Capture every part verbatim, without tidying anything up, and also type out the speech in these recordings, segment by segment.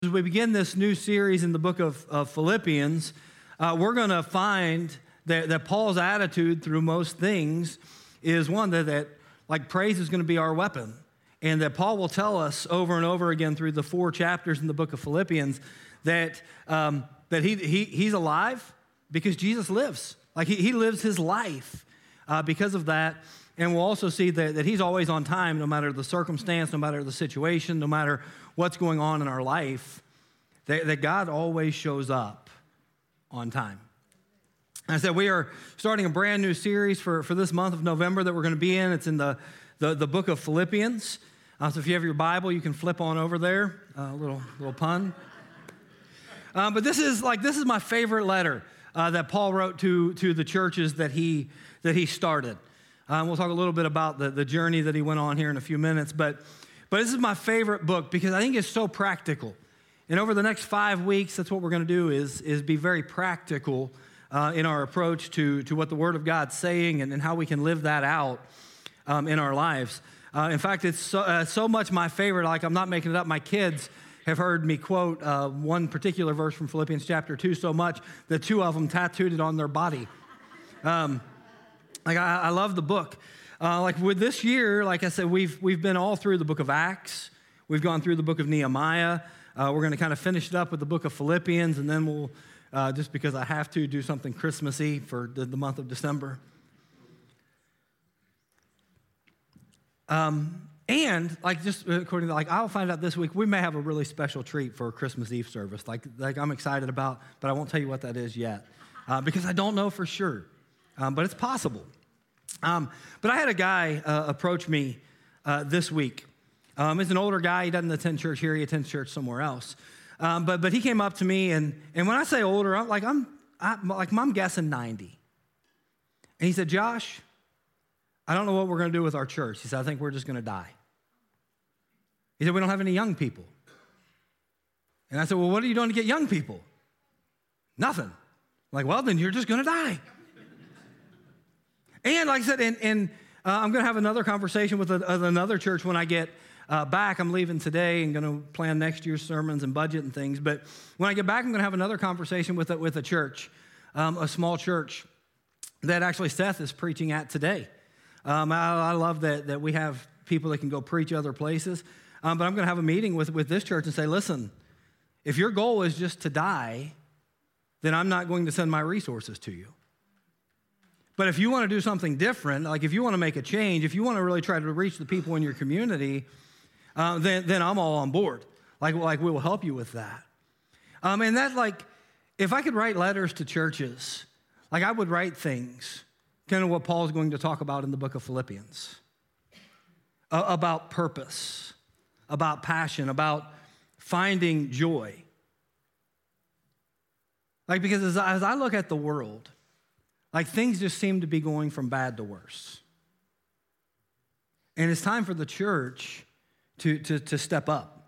As we begin this new series in the book of, of Philippians, uh, we're going to find that, that Paul's attitude through most things is one that, that like praise is going to be our weapon. And that Paul will tell us over and over again through the four chapters in the book of Philippians that, um, that he, he he's alive because Jesus lives. Like he, he lives his life uh, because of that. And we'll also see that, that he's always on time, no matter the circumstance, no matter the situation, no matter what's going on in our life, that, that God always shows up on time. And I said we are starting a brand new series for, for this month of November that we're going to be in. It's in the, the, the book of Philippians. Uh, so if you have your Bible, you can flip on over there. A uh, little, little pun. Um, but this is like this is my favorite letter uh, that Paul wrote to, to the churches that he, that he started. Um, we'll talk a little bit about the, the journey that he went on here in a few minutes. But, but this is my favorite book because I think it's so practical. And over the next five weeks, that's what we're going to do is, is be very practical uh, in our approach to, to what the Word of God's saying and, and how we can live that out um, in our lives. Uh, in fact, it's so, uh, so much my favorite, like I'm not making it up. My kids have heard me quote uh, one particular verse from Philippians chapter two so much that two of them tattooed it on their body. Um, like I, I love the book. Uh, like with this year, like I said, we've we've been all through the book of Acts. We've gone through the book of Nehemiah. Uh, we're going to kind of finish it up with the book of Philippians, and then we'll, uh, just because I have to, do something Christmassy for the, the month of December. Um, and like just according to like I'll find out this week we may have a really special treat for a Christmas Eve service. Like like I'm excited about, but I won't tell you what that is yet uh, because I don't know for sure, um, but it's possible. Um, but I had a guy uh, approach me uh, this week. Um, he's an older guy. He doesn't attend church here. He attends church somewhere else. Um, but but he came up to me and and when I say older, I'm like I'm I, like I'm guessing ninety. And he said, Josh, I don't know what we're going to do with our church. He said, I think we're just going to die. He said, we don't have any young people. And I said, well, what are you doing to get young people? Nothing. I'm like, well, then you're just going to die. And like I said, and, and uh, I'm going to have another conversation with, a, with another church when I get uh, back. I'm leaving today and going to plan next year's sermons and budget and things. But when I get back, I'm going to have another conversation with a, with a church, um, a small church that actually Seth is preaching at today. Um, I, I love that that we have people that can go preach other places. Um, but I'm going to have a meeting with, with this church and say, listen, if your goal is just to die, then I'm not going to send my resources to you. But if you want to do something different, like if you want to make a change, if you want to really try to reach the people in your community, uh, then, then I'm all on board. Like, like we will help you with that. Um, and that, like, if I could write letters to churches, like I would write things, kind of what Paul's going to talk about in the book of Philippians, uh, about purpose, about passion, about finding joy. Like, because as I, as I look at the world, like things just seem to be going from bad to worse. And it's time for the church to, to, to step up.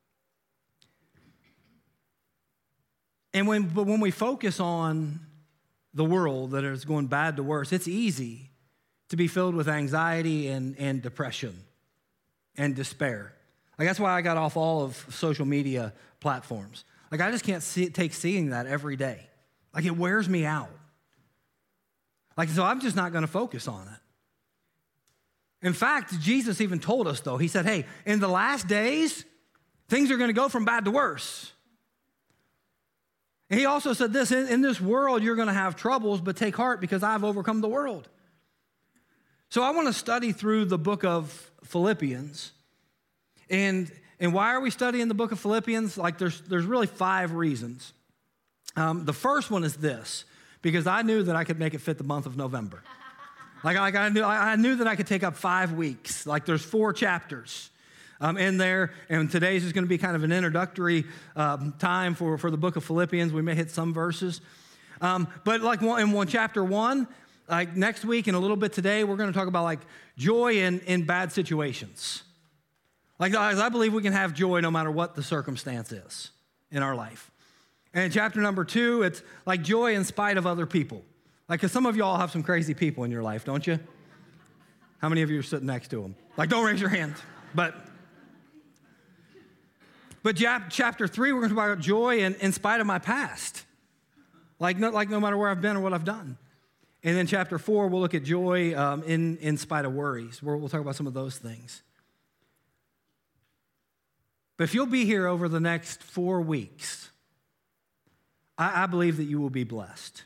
And when, but when we focus on the world that is going bad to worse, it's easy to be filled with anxiety and, and depression and despair. Like that's why I got off all of social media platforms. Like I just can't see, take seeing that every day. Like it wears me out. Like, so I'm just not going to focus on it. In fact, Jesus even told us, though, he said, hey, in the last days, things are going to go from bad to worse. And he also said this, in, in this world, you're going to have troubles, but take heart because I've overcome the world. So I want to study through the book of Philippians. And, and why are we studying the book of Philippians? Like, there's, there's really five reasons. Um, the first one is this. Because I knew that I could make it fit the month of November. Like, like I knew I knew that I could take up five weeks. Like there's four chapters um, in there. And today's is going to be kind of an introductory um, time for, for the book of Philippians. We may hit some verses. Um, but like one, in one chapter one, like next week and a little bit today, we're going to talk about like joy in, in bad situations. Like I believe we can have joy no matter what the circumstance is in our life. And in chapter number two, it's like joy in spite of other people. Like, because some of y'all have some crazy people in your life, don't you? How many of you are sitting next to them? Like, don't raise your hand. But But chapter three, we're going to talk about joy in, in spite of my past. Like no, like no matter where I've been or what I've done. And then chapter four, we'll look at joy um, in, in spite of worries. We'll, we'll talk about some of those things. But if you'll be here over the next four weeks, I, I believe that you will be blessed.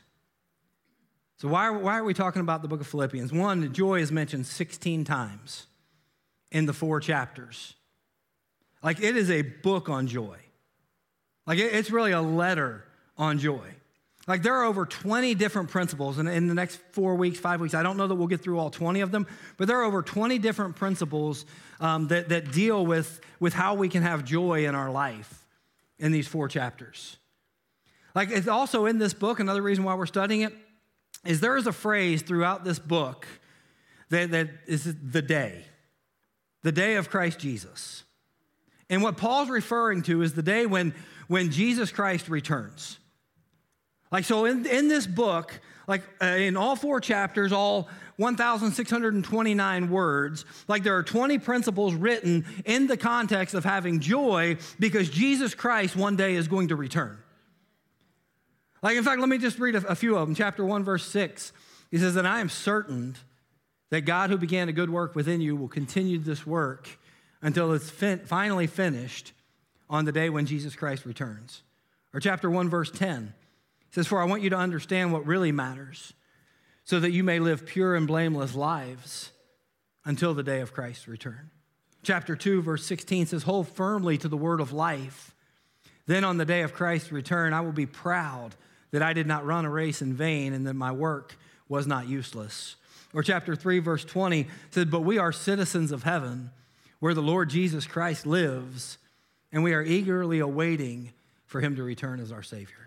So why, why are we talking about the book of Philippians? One, joy is mentioned sixteen times in the four chapters. Like it is a book on joy. Like it, it's really a letter on joy. Like there are over twenty different principles, and in the next four weeks, five weeks, I don't know that we'll get through all twenty of them, but there are over twenty different principles um, that, that deal with, with how we can have joy in our life in these four chapters. Like it's also in this book, another reason why we're studying it, is there is a phrase throughout this book that, that is the day, the day of Christ Jesus. And what Paul's referring to is the day when, when Jesus Christ returns. Like, so in, in this book, like uh, in all four chapters, all one thousand six hundred twenty-nine words, like there are twenty principles written in the context of having joy because Jesus Christ one day is going to return. Like, in fact, let me just read a, a few of them. Chapter one, verse six, he says, "And I am certain that God who began a good work within you will continue this work until it's fin- finally finished on the day when Jesus Christ returns." Or chapter one, verse ten, it says, "For I want you to understand what really matters, so that you may live pure and blameless lives until the day of Christ's return." Chapter two, verse sixteen says, "Hold firmly to the word of life. Then on the day of Christ's return, I will be proud that I did not run a race in vain and that my work was not useless." Or chapter three, verse twenty says, "But we are citizens of heaven, where the Lord Jesus Christ lives, and we are eagerly awaiting for him to return as our Savior."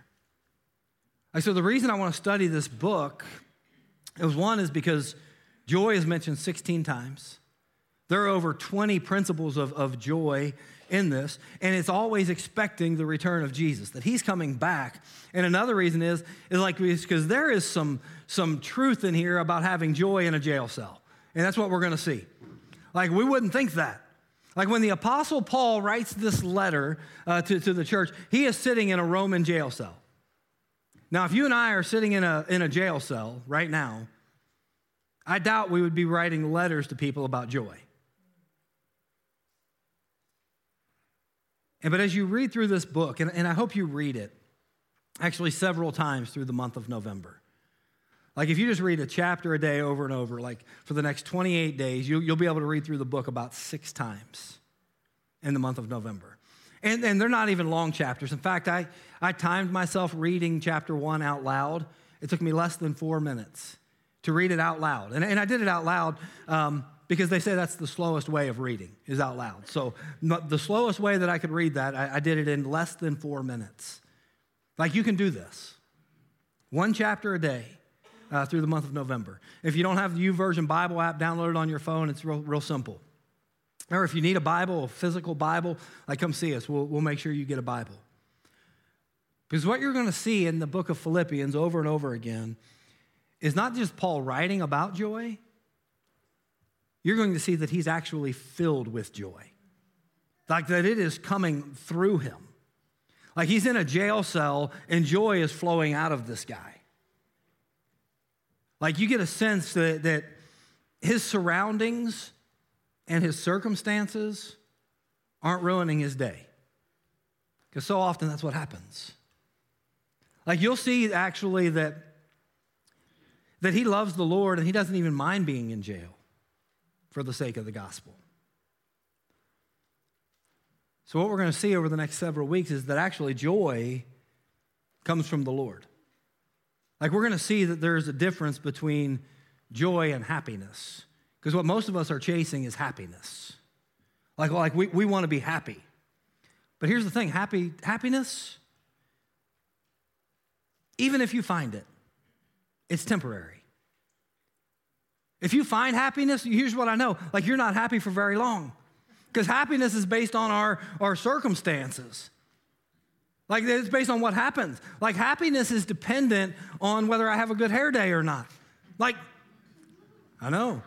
And so the reason I want to study this book is, one, is because joy is mentioned sixteen times. There are over twenty principles of, of joy in this, and it's always expecting the return of Jesus, that he's coming back. And another reason is, is like because there is some, some truth in here about having joy in a jail cell. And that's what we're going to see. Like, we wouldn't think that. Like when the Apostle Paul writes this letter uh, to, to the church, he is sitting in a Roman jail cell. Now, if you and I are sitting in a, in a jail cell right now, I doubt we would be writing letters to people about joy. And, but as you read through this book, and, and I hope you read it actually several times through the month of November. Like if you just read a chapter a day over and over, like for the next twenty-eight days, you, you'll be able to read through the book about six times in the month of November. And, and they're not even long chapters. In fact, I, I timed myself reading chapter one out loud. It took me less than four minutes to read it out loud. And, and I did it out loud um, because they say that's the slowest way of reading, is out loud. So the slowest way that I could read that, I, I did it in less than four minutes. Like you can do this. One chapter a day uh, through the month of November. If you don't have the YouVersion Bible app downloaded on your phone, it's real, real simple. Or if you need a Bible, a physical Bible, like come see us. We'll, we'll make sure you get a Bible. Because what you're going to see in the book of Philippians over and over again is not just Paul writing about joy. You're going to see that he's actually filled with joy. Like that it is coming through him. Like he's in a jail cell and joy is flowing out of this guy. Like you get a sense that, that his surroundings and his circumstances aren't ruining his day. Because so often that's what happens. Like you'll see actually that, that he loves the Lord and he doesn't even mind being in jail for the sake of the gospel. So what we're going to see over the next several weeks is that actually joy comes from the Lord. Like we're going to see that there's a difference between joy and happiness. Because what most of us are chasing is happiness. Like, like we, we want to be happy. But here's the thing, happy happiness, even if you find it, it's temporary. If you find happiness, here's what I know, like you're not happy for very long. Because happiness is based on our, our circumstances. Like it's based on what happens. Like happiness is dependent on whether I have a good hair day or not. Like, I know.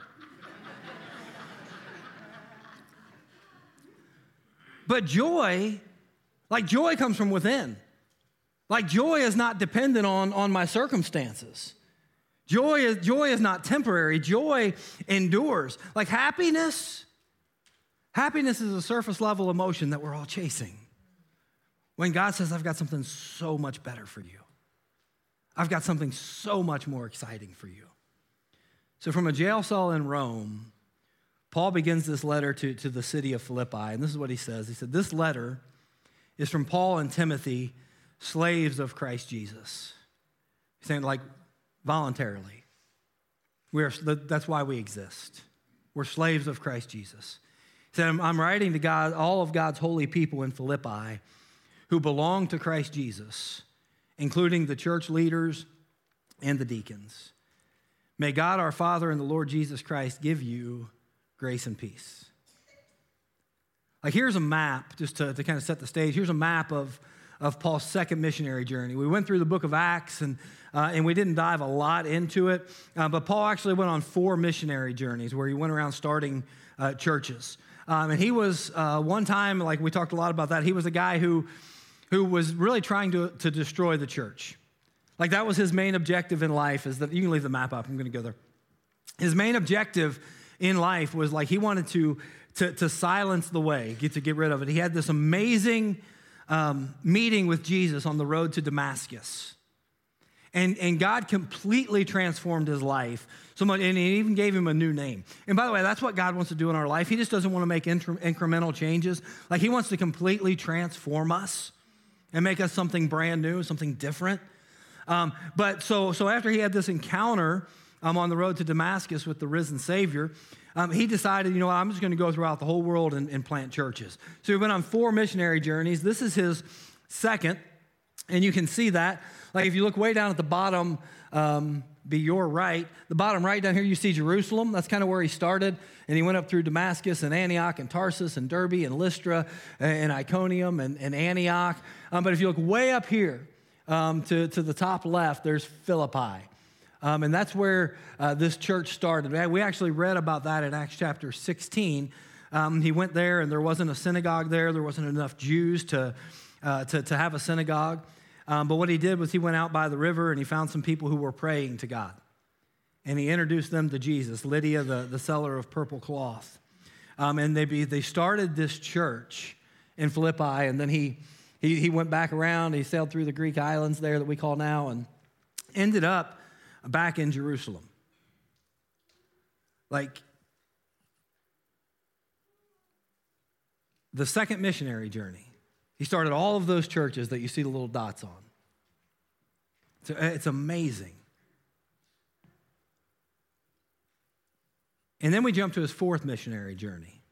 But joy Like joy comes from within. Like joy is not dependent on, on my circumstances. Joy is, joy is not temporary. Joy endures. Like happiness, happiness is a surface level emotion that we're all chasing. When God says, I've got something so much better for you. I've got something so much more exciting for you. So from a jail cell in Rome, Paul begins this letter to, to the city of Philippi, and this is what he says. He said, this letter is from Paul and Timothy, slaves of Christ Jesus. He's saying, like, voluntarily. We are, that's why we exist. We're slaves of Christ Jesus. He said, I'm, I'm writing to God, all of God's holy people in Philippi who belong to Christ Jesus, including the church leaders and the deacons. May God our Father and the Lord Jesus Christ give you grace and peace. Like here's a map, just to, to kind of set the stage. Here's a map of, of Paul's second missionary journey. We went through the book of Acts, and, uh, and we didn't dive a lot into it, uh, but Paul actually went on four missionary journeys where he went around starting uh, churches. Um, and he was, uh, one time, like we talked a lot about that, he was a guy who, who was really trying to, to destroy the church. Like that was his main objective in life, is that, you can leave the map up, I'm going to go there. His main objective in life was like he wanted to, to, to silence the way, get to get rid of it. He had this amazing um, meeting with Jesus on the road to Damascus. And, and God completely transformed his life so much, and he even gave him a new name. And by the way, that's what God wants to do in our life. He just doesn't want to make incre- incremental changes. Like he wants to completely transform us and make us something brand new, something different. Um, but so, so after he had this encounter um, on the road to Damascus with the risen Savior, um, he decided, you know, I'm just going to go throughout the whole world and, and plant churches. So he went on four missionary journeys. This is his second, and you can see that. Like if you look way down at the bottom, um, be your right, the bottom right down here, you see Jerusalem. That's kind of where he started. And he went up through Damascus and Antioch and Tarsus and Derbe and Lystra and Iconium and, and Antioch. Um, but if you look way up here, Um, to, to the top left, there's Philippi. Um, and that's where uh, this church started. We actually read about that in Acts chapter sixteen. Um, he went there, and there wasn't a synagogue there. There wasn't enough Jews to, uh, to, to have a synagogue. Um, but what he did was he went out by the river, and he found some people who were praying to God. And he introduced them to Jesus, Lydia, the, the seller of purple cloth. Um, and they, be, they started this church in Philippi, and then he... He, he went back around, he sailed through the Greek islands there that we call now, and ended up back in Jerusalem. Like, the second missionary journey, he started all of those churches that you see the little dots on. So it's amazing. And then we jump to his fourth missionary journey.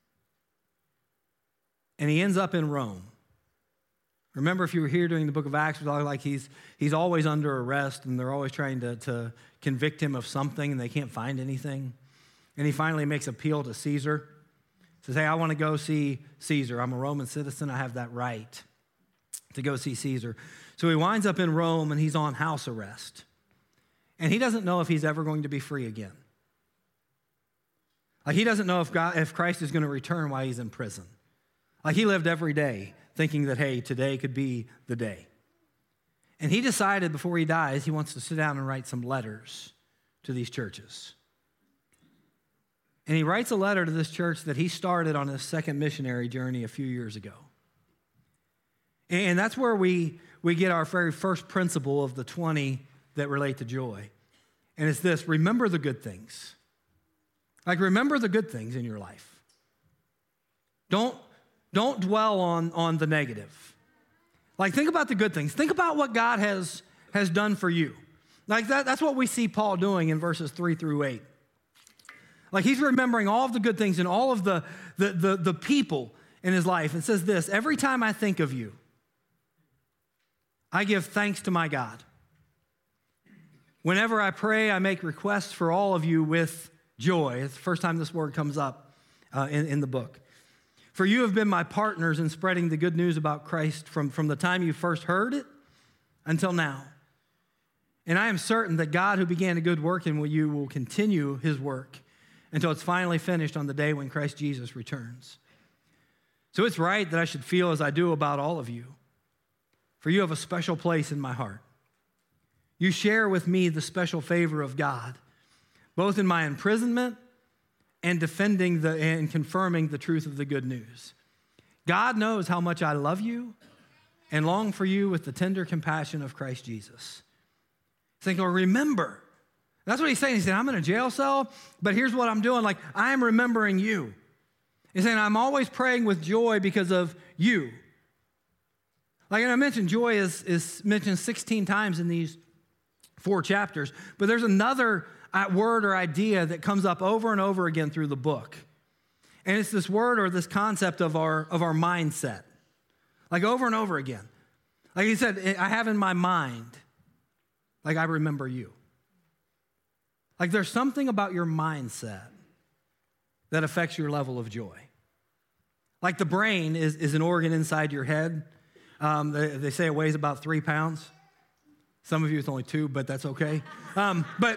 And he ends up in Rome. Remember, if you were here during the book of Acts, it was like he's, he's always under arrest, and they're always trying to, to convict him of something, and they can't find anything. And he finally makes appeal to Caesar. He says, hey, I want to go see Caesar. I'm a Roman citizen. I have that right to go see Caesar. So he winds up in Rome, and he's on house arrest. And he doesn't know if he's ever going to be free again. Like he doesn't know if, God, if Christ is going to return while he's in prison. Like he lived every day thinking that, hey, today could be the day. And he decided before he dies, he wants to sit down and write some letters to these churches. And he writes a letter to this church that he started on his second missionary journey a few years ago. And that's where we, we get our very first principle of the twenty that relate to joy. And it's this: remember the good things. Like, remember the good things in your life. Don't Don't dwell on, on the negative. Like, think about the good things. Think about what God has, has done for you. Like, that, that's what we see Paul doing in verses three through eight. Like, he's remembering all of the good things and all of the, the, the, the people in his life. And says this: every time I think of you, I give thanks to my God. Whenever I pray, I make requests for all of you with joy. It's the first time this word comes up uh, in, in the book. For you have been my partners in spreading the good news about Christ from, from the time you first heard it until now. And I am certain that God, who began a good work in you, will continue his work until it's finally finished on the day when Christ Jesus returns. So it's right that I should feel as I do about all of you, for you have a special place in my heart. You share with me the special favor of God, both in my imprisonment and defending the, and confirming the truth of the good news. God knows how much I love you and long for you with the tender compassion of Christ Jesus. Think, or remember. That's what he's saying. He said, I'm in a jail cell, but here's what I'm doing. Like, I'm remembering you. He's saying, I'm always praying with joy because of you. Like, and I mentioned joy is, is mentioned sixteen times in these four chapters, but there's another word or idea that comes up over and over again through the book. And it's this word or this concept of our, of our mindset. Like over and over again. Like he said, I have in my mind, like I remember you. Like there's something about your mindset that affects your level of joy. Like the brain is, is an organ inside your head. Um, they, they say it weighs about three pounds. Some of you it's only two, but that's okay. Um, but,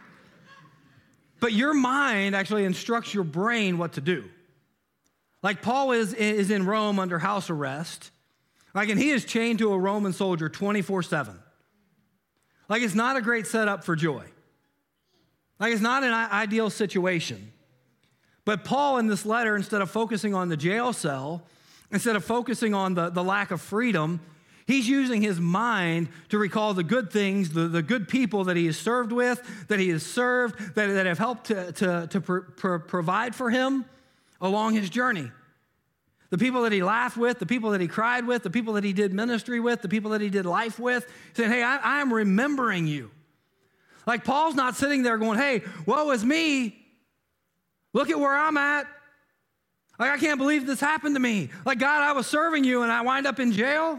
but your mind actually instructs your brain what to do. Like Paul is, is in Rome under house arrest. Like, and he is chained to a Roman soldier twenty-four seven. Like, it's not a great setup for joy. Like, it's not an ideal situation. But Paul, in this letter, instead of focusing on the jail cell, instead of focusing on the, the lack of freedom, he's using his mind to recall the good things, the, the good people that he has served with, that he has served, that, that have helped to, to, to pr- pr- provide for him along his journey. The people that he laughed with, the people that he cried with, the people that he did ministry with, the people that he did life with, saying, hey, I, I'm remembering you. Like Paul's not sitting there going, hey, woe is me. Look at where I'm at. Like, I can't believe this happened to me. Like, God, I was serving you and I wind up in jail.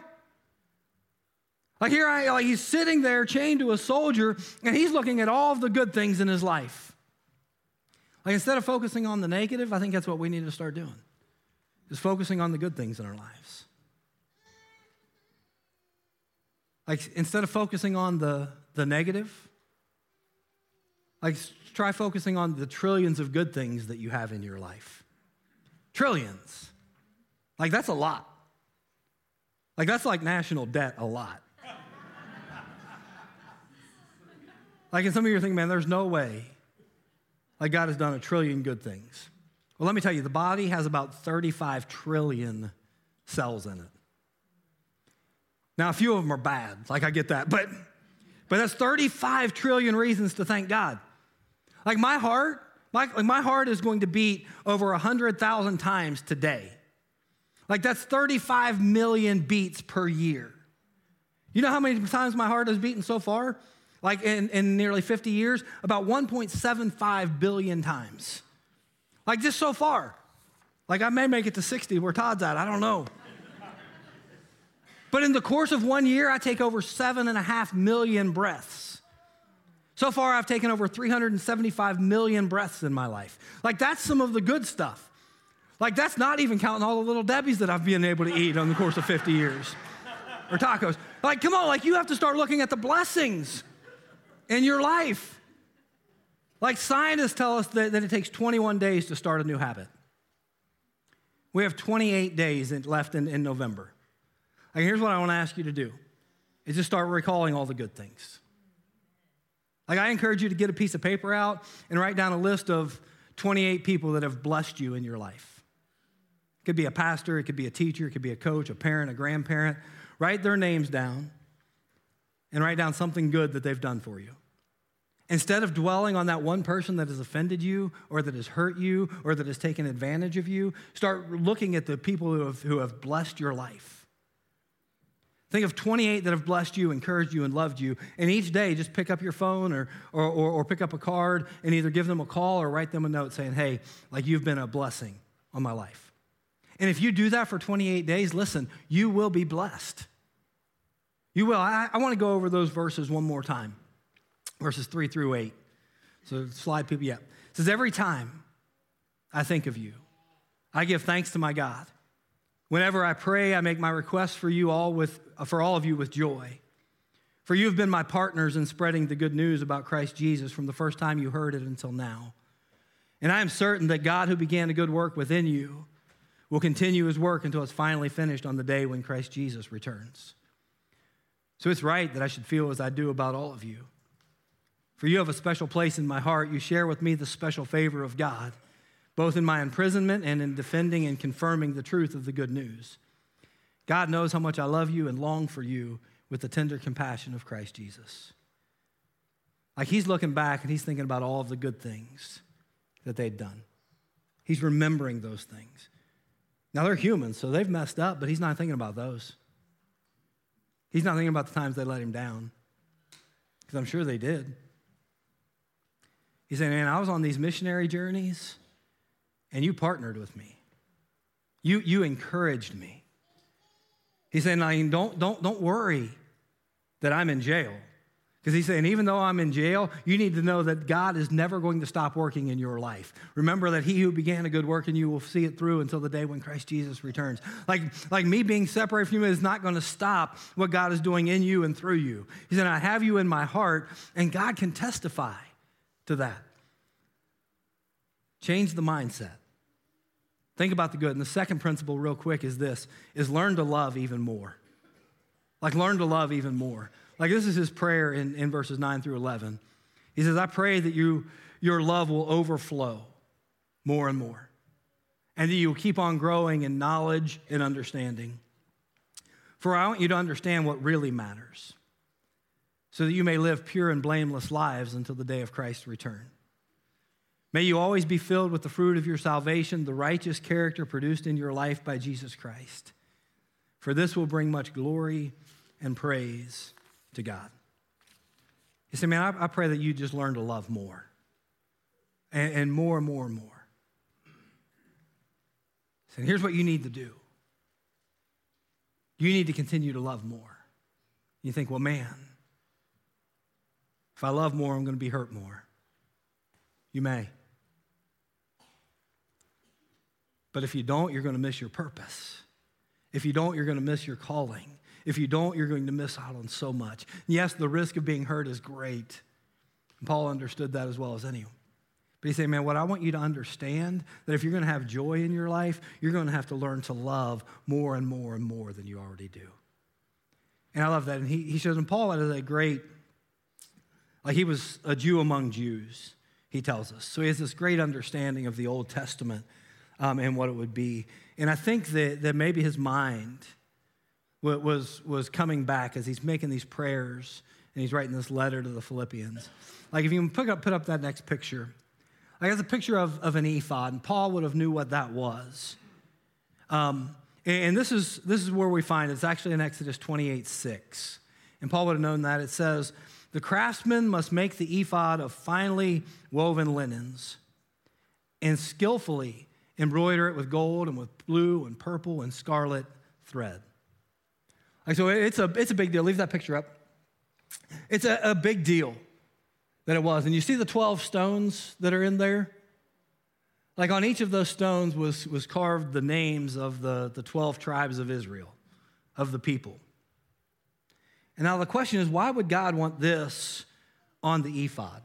Like here, I, like he's sitting there chained to a soldier and he's looking at all of the good things in his life. Like instead of focusing on the negative, I think that's what we need to start doing. Is focusing on the good things in our lives. Like instead of focusing on the, the negative, like try focusing on the trillions of good things that you have in your life. Trillions. Like that's a lot. Like that's like national debt a lot. Like and some of you are thinking, man, there's no way. Like God has done a trillion good things. Well, let me tell you, the body has about thirty-five trillion cells in it. Now, a few of them are bad, like I get that, but, but that's thirty-five trillion reasons to thank God. Like my heart, my, like my heart is going to beat over one hundred thousand times today. Like that's thirty-five million beats per year. You know how many times my heart has beaten so far? Like in, in nearly fifty years? About one point seven five billion times. Like just so far. Like I may make it to sixty where Todd's at. I don't know. But in the course of one year, I take over seven and a half million breaths. So far, I've taken over three hundred seventy-five million breaths in my life. Like that's some of the good stuff. Like that's not even counting all the little Debbies that I've been able to eat on the course of fifty years. Or tacos. Like, come on, like you have to start looking at the blessings in your life. Like scientists tell us that, that it takes twenty-one days to start a new habit. We have twenty-eight days left in, in November. Like here's what I want to ask you to do, is just start recalling all the good things. Like I encourage you to get a piece of paper out and write down a list of twenty-eight people that have blessed you in your life. It could be a pastor, it could be a teacher, it could be a coach, a parent, a grandparent. Write their names down and write down something good that they've done for you. Instead of dwelling on that one person that has offended you or that has hurt you or that has taken advantage of you, start looking at the people who have, who have blessed your life. Think of twenty-eight that have blessed you, encouraged you, and loved you. And each day, just pick up your phone or, or, or, or pick up a card and either give them a call or write them a note saying, hey, like you've been a blessing on my life. And if you do that for twenty-eight days, listen, you will be blessed. You will. I, I want to go over those verses one more time. Verses three through eight. So slide people, yeah. It says, every time I think of you, I give thanks to my God. Whenever I pray, I make my requests for you all with, for all of you with joy. For you have been my partners in spreading the good news about Christ Jesus from the first time you heard it until now. And I am certain that God who began a good work within you will continue his work until it's finally finished on the day when Christ Jesus returns. So it's right that I should feel as I do about all of you. For you have a special place in my heart. You share with me the special favor of God, both in my imprisonment and in defending and confirming the truth of the good news. God knows how much I love you and long for you with the tender compassion of Christ Jesus. Like he's looking back and he's thinking about all of the good things that they'd done. He's remembering those things. Now they're humans, so they've messed up, but he's not thinking about those. He's not thinking about the times they let him down, because I'm sure they did. He's saying, man, I was on these missionary journeys, and you partnered with me. You, you encouraged me. He's saying, I mean, don't, don't, don't worry that I'm in jail. Because he's saying, even though I'm in jail, you need to know that God is never going to stop working in your life. Remember that he who began a good work in you will see it through until the day when Christ Jesus returns. Like, like me being separated from you is not going to stop what God is doing in you and through you. He said, I have you in my heart, and God can testify to that. Change the mindset. Think about the good. And the second principle real quick is this, is learn to love even more. Like learn to love even more. Like this is his prayer in, in verses nine through eleven. He says, I pray that you, your love will overflow more and more, and that you'll keep on growing in knowledge and understanding. For I want you to understand what really matters, so that you may live pure and blameless lives until the day of Christ's return. May you always be filled with the fruit of your salvation, the righteous character produced in your life by Jesus Christ. For this will bring much glory and praise to God. You say, man, I, I pray that you just learn to love more, and, and more and more and more. So here's what you need to do. You need to continue to love more. You think, well, man, if I love more, I'm going to be hurt more. You may. But if you don't, you're going to miss your purpose. If you don't, you're going to miss your calling. If you don't, you're going to miss out on so much. Yes, the risk of being hurt is great. And Paul understood that as well as anyone. But he said, man, what I want you to understand, that if you're going to have joy in your life, you're going to have to learn to love more and more and more than you already do. And I love that. And he, he shows, and Paul is a great, like he was a Jew among Jews, he tells us. So he has this great understanding of the Old Testament um, and what it would be. And I think that, that maybe his mind was, was coming back as he's making these prayers and he's writing this letter to the Philippians. Like if you can put up, put up that next picture. Like it's a picture of, of an ephod, and Paul would have knew what that was. Um, and, and this is, this is where we find it. It's actually in Exodus twenty-eight six. And Paul would have known that. It says, the craftsman must make the ephod of finely woven linens and skillfully embroider it with gold and with blue and purple and scarlet thread. Like, so it's a, it's a big deal. Leave that picture up. It's a, a big deal that it was. And you see the twelve stones that are in there? Like on each of those stones was, was carved the names of the, the twelve tribes of Israel, of the people. And now the question is, why would God want this on the ephod?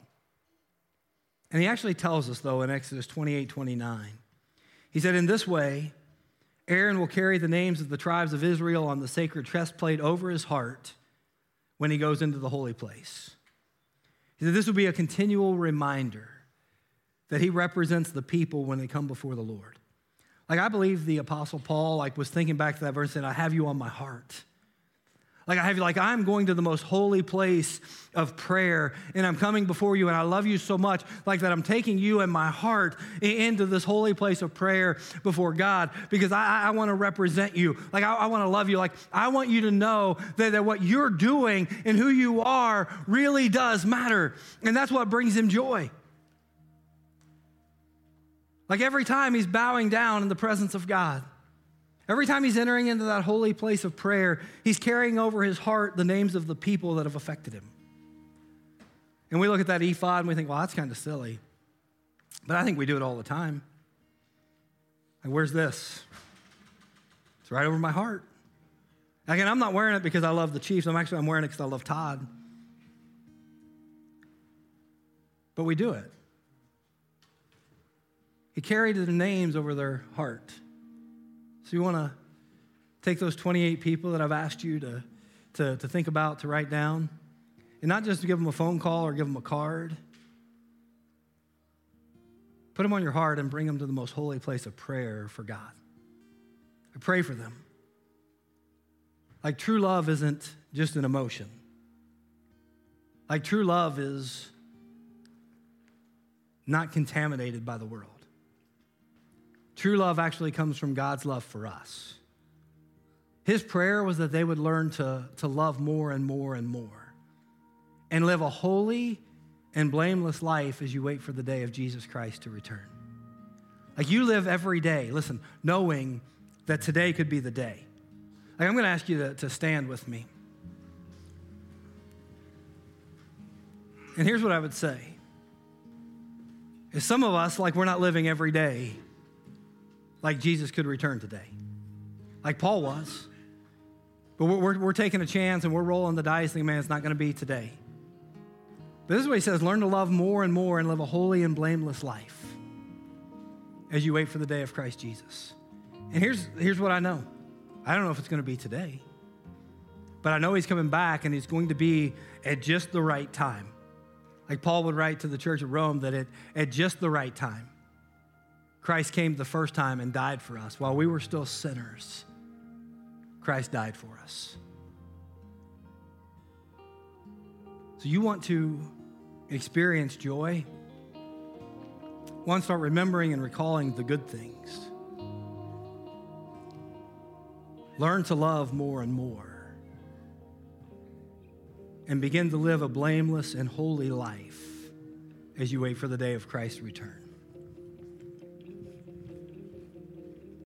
And he actually tells us, though, in Exodus twenty-eight twenty-nine. He said, in this way, Aaron will carry the names of the tribes of Israel on the sacred chestplate over his heart when he goes into the holy place. He said this will be a continual reminder that he represents the people when they come before the Lord. Like I believe the Apostle Paul like was thinking back to that verse and said, I have you on my heart. Like I have you, like I'm going to the most holy place of prayer and I'm coming before you and I love you so much like that I'm taking you and my heart into this holy place of prayer before God because I, I want to represent you. Like I, I want to love you. Like I want you to know that, that what you're doing and who you are really does matter. And that's what brings him joy. Like every time he's bowing down in the presence of God. Every time he's entering into that holy place of prayer, he's carrying over his heart the names of the people that have affected him. And we look at that ephod and we think, well, that's kind of silly. But I think we do it all the time. Like, where's this? It's right over my heart. Again, I'm not wearing it because I love the Chiefs. I'm actually I'm wearing it because I love Todd. But we do it. He carried the names over their heart. So you want to take those twenty-eight people that I've asked you to, to, to think about, to write down, and not just to give them a phone call or give them a card. Put them on your heart and bring them to the most holy place of prayer for God. I pray for them. Like true love isn't just an emotion. Like true love is not contaminated by the world. True love actually comes from God's love for us. His prayer was that they would learn to, to love more and more and more and live a holy and blameless life as you wait for the day of Jesus Christ to return. Like you live every day, listen, knowing that today could be the day. Like I'm going to ask you to, to stand with me. And here's what I would say. Is some of us, like we're not living every day like Jesus could return today. Like Paul was. But we're, we're, we're taking a chance and we're rolling the dice thinking, man, it's not going to be today. But this is what he says, learn to love more and more and live a holy and blameless life as you wait for the day of Christ Jesus. And here's, here's what I know. I don't know if it's going to be today, but I know he's coming back and he's going to be at just the right time. Like Paul would write to the church of Rome that it, at just the right time, Christ came the first time and died for us. While we were still sinners, Christ died for us. So you want to experience joy? Want to start remembering and recalling the good things? Learn to love more and more. And begin to live a blameless and holy life as you wait for the day of Christ's return.